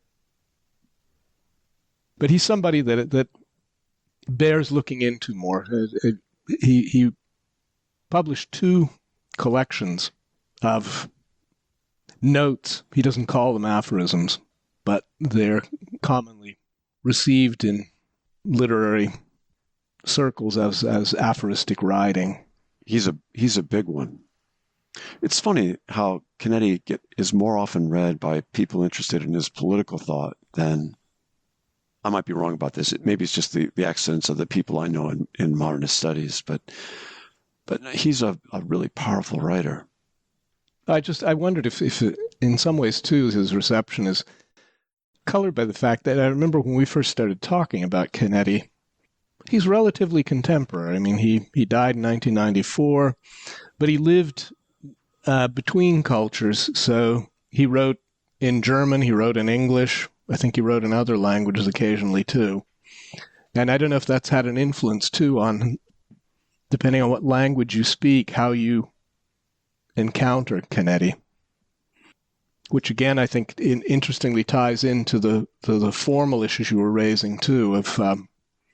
But he's somebody that that bears looking into more. He he published two collections of notes. He doesn't call them aphorisms, but they're commonly received in literary circles as as aphoristic writing. He's a he's a big one. It's funny how Canetti get, is more often read by people interested in his political thought than, I might be wrong about this. It, maybe it's just the, the accents of the people I know in, in modernist studies, but but he's a, a really powerful writer. I just I wondered if if it, in some ways too his reception is colored by the fact that I remember when we first started talking about Canetti, he's relatively contemporary. I mean, he, he died in nineteen ninety-four, but he lived uh, between cultures. So he wrote in German, he wrote in English. I think he wrote in other languages occasionally too. And I don't know if that's had an influence too on, depending on what language you speak, how you encounter Canetti. Which again, I think in, interestingly ties into the, to the formal issues you were raising too, of um,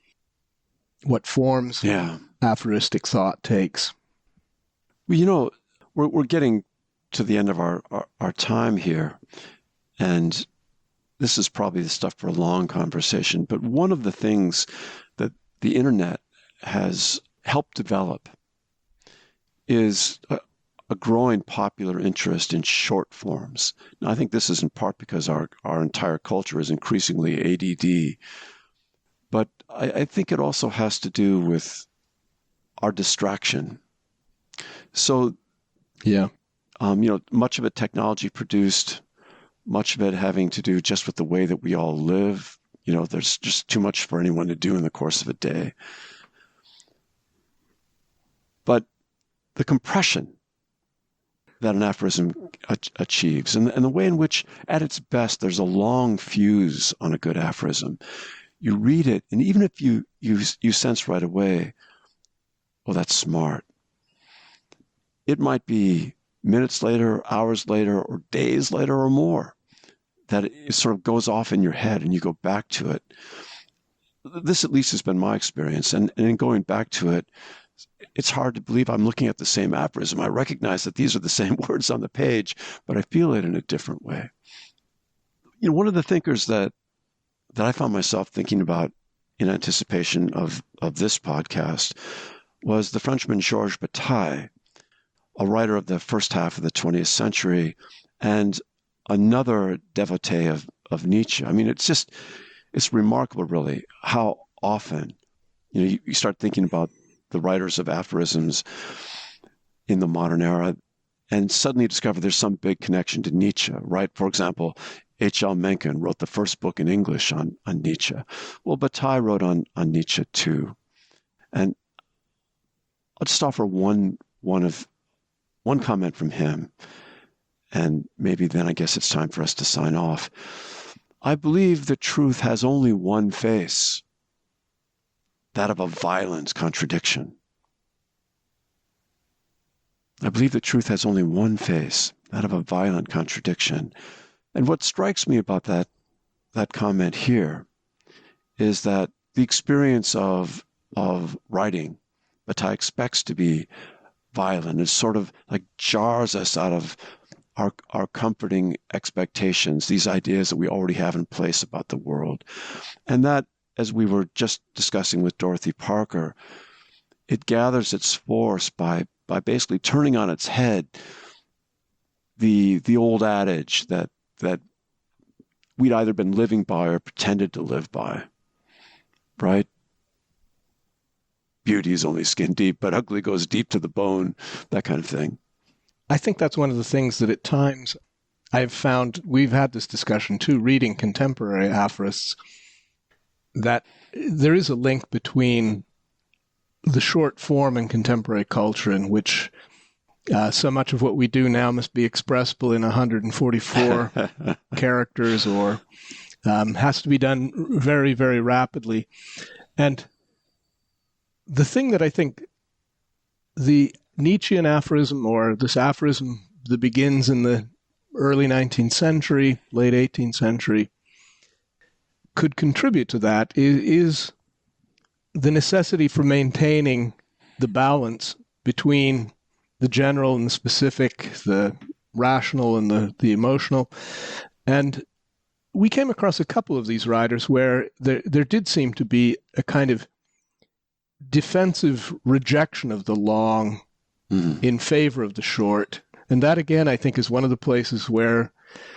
what forms yeah. aphoristic thought takes. Well, you know, we're we're getting to the end of our, our, our time here, and this is probably the stuff for a long conversation, but one of the things that the internet has helped develop is a, a growing popular interest in short forms. Now, I think this is in part because our, our entire culture is increasingly A D D, but I, I think it also has to do with our distraction. So, yeah, um, you know, much of it technology produced, much of it having to do just with the way that we all live. You know, there's just too much for anyone to do in the course of a day. But the compression that an aphorism achieves, and, and the way in which, at its best, there's a long fuse on a good aphorism. You read it, and even if you you you sense right away, well, that's smart, it might be minutes later, hours later, or days later, or more, that it sort of goes off in your head, and you go back to it. This, at least, has been my experience, and, and in going back to it, it's hard to believe I'm looking at the same aphorism. I recognize that these are the same words on the page, but I feel it in a different way. You know, one of the thinkers that that I found myself thinking about in anticipation of, of this podcast was the Frenchman Georges Bataille, a writer of the first half of the twentieth century, and another devotee of, of Nietzsche. I mean, it's just, it's remarkable, really, how often, you know, you, you start thinking about the writers of aphorisms in the modern era, and suddenly you discover there's some big connection to Nietzsche, right? For example, H L Mencken wrote the first book in English on, on Nietzsche. Well, Bataille wrote on, on Nietzsche too. And I'll just offer one one of one comment from him, and maybe then I guess it's time for us to sign off. I believe that truth has only one face, that of a violent contradiction. I believe that truth has only one face, that of a violent contradiction. And what strikes me about that, that comment here is that the experience of, of writing, Bataille expects to be violent. It sort of like jars us out of our, our comforting expectations, these ideas that we already have in place about the world. And that, as we were just discussing with Dorothy Parker, it gathers its force by by basically turning on its head the the old adage that that we'd either been living by or pretended to live by, right? Beauty is only skin deep, but ugly goes deep to the bone, that kind of thing. I think that's one of the things that at times I've found, we've had this discussion too, reading contemporary aphorists, that there is a link between the short form in contemporary culture, in which uh, so much of what we do now must be expressible in one hundred forty-four characters, or um, has to be done very, very rapidly. And the thing that I think the Nietzschean aphorism, or this aphorism that begins in the early nineteenth century, late eighteenth century, could contribute to that is, is the necessity for maintaining the balance between the general and the specific, the rational and the, the emotional. And we came across a couple of these writers where there, there did seem to be a kind of defensive rejection of the long mm. in favor of the short. And that, again, I think is one of the places where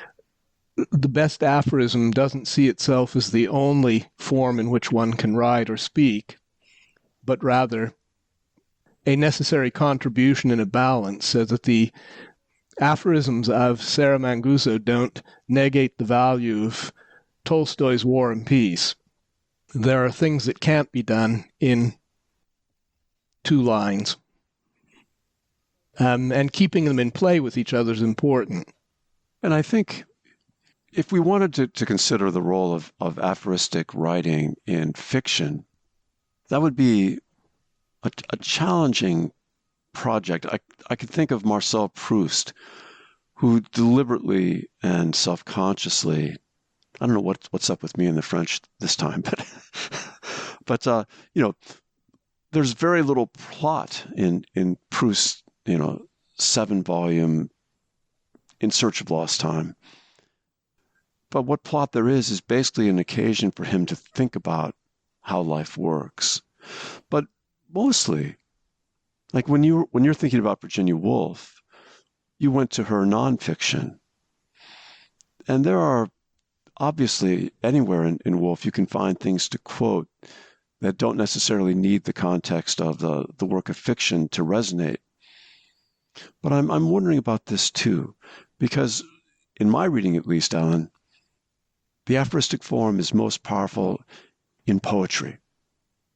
the best aphorism doesn't see itself as the only form in which one can write or speak, but rather a necessary contribution in a balance, so that the aphorisms of Sarah Manguso don't negate the value of Tolstoy's War and Peace. There are things that can't be done in two lines. Um, and keeping them in play with each other is important. And I think if we wanted to, to consider the role of, of aphoristic writing in fiction, that would be a, a challenging project. I, I could think of Marcel Proust, who deliberately and self-consciously, I don't know what, what's up with me in the French this time, but, but uh, you know, there's very little plot in, in Proust's, you know, seven-volume In Search of Lost Time. But what plot there is is basically an occasion for him to think about how life works. But mostly, like when you when you're thinking about Virginia Woolf, you went to her nonfiction. And there are obviously anywhere in, in Woolf you can find things to quote that don't necessarily need the context of the, the work of fiction to resonate. But I'm I'm wondering about this too, because in my reading at least, Alan, the aphoristic form is most powerful in poetry.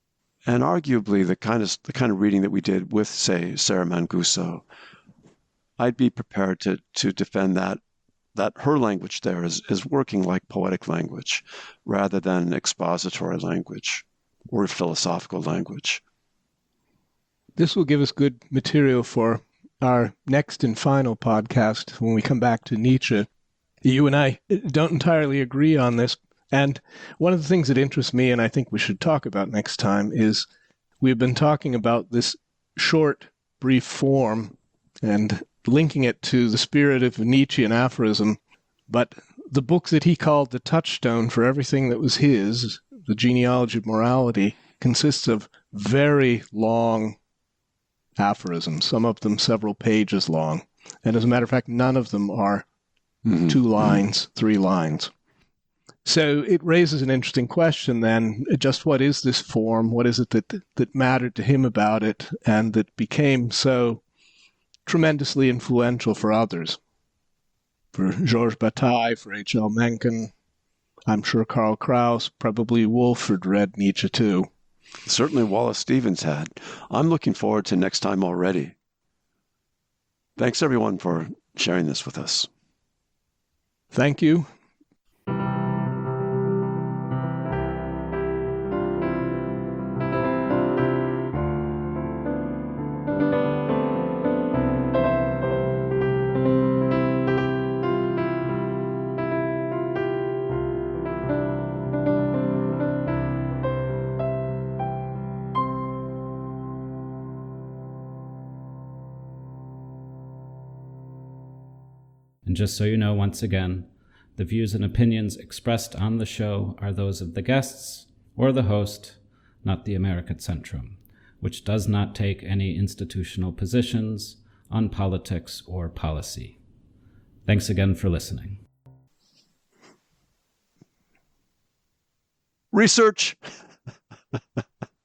and arguably the kind of the kind of reading that we did with, say, Sarah Mancuso, I'd be prepared to to defend that that her language there is is working like poetic language rather than expository language or philosophical language. This will give us good material for our next and final podcast when we come back to Nietzsche. You and I don't entirely agree on this. And one of the things that interests me, and I think we should talk about next time, is we've been talking about this short, brief form and linking it to the spirit of Nietzschean aphorism. But the book that he called the touchstone for everything that was his, The Genealogy of Morality, consists of very long aphorisms, some of them several pages long. And as a matter of fact, none of them are mm-hmm. two lines, three lines. So it raises an interesting question then, just what is this form? What is it that that mattered to him about it and that became so tremendously influential for others? For Georges Bataille, for H L Mencken, I'm sure Karl Kraus, probably Wolford read Nietzsche too. Certainly Wallace Stevens had. I'm looking forward to next time already. Thanks everyone for sharing this with us. Thank you. And just so you know, once again, the views and opinions expressed on the show are those of the guests or the host, not the American Centrum, which does not take any institutional positions on politics or policy. Thanks again for listening. Research.